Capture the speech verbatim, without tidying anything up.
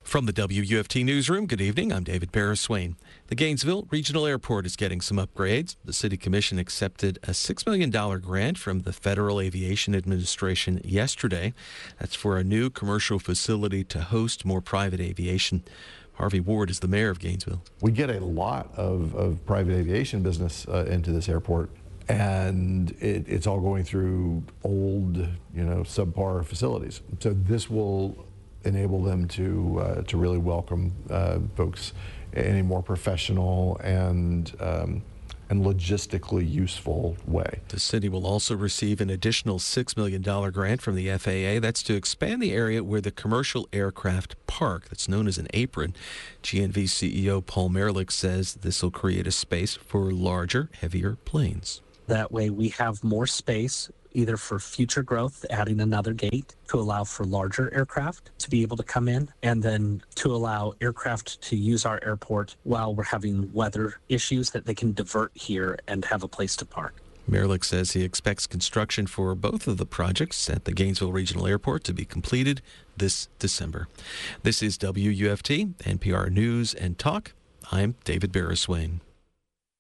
From the W U F T Newsroom, good evening. I'm David Barriswain. The Gainesville Regional Airport is getting some upgrades. The City Commission accepted a six million dollars grant from the Federal Aviation Administration yesterday. That's for a new commercial facility to host more private aviation. Harvey Ward is the mayor of Gainesville. We get a lot of, of private aviation business uh, into this airport, and it, it's all going through old, you know, subpar facilities. So this will enable them to uh, to really welcome uh, folks in a more professional and um, and logistically useful way. The city will also receive an additional six million dollars grant from the F A A. That's to expand the area where the commercial aircraft park, that's known as an apron. G N V C E O Paul Merlich says this will create a space for larger, heavier planes. That way we have more space, either for future growth, adding another gate to allow for larger aircraft to be able to come in, and then to allow aircraft to use our airport while we're having weather issues, that they can divert here and have a place to park. Merlich says he expects construction for both of the projects at the Gainesville Regional Airport to be completed this December. This is W U F T, N P R News and Talk. I'm David Barriswain.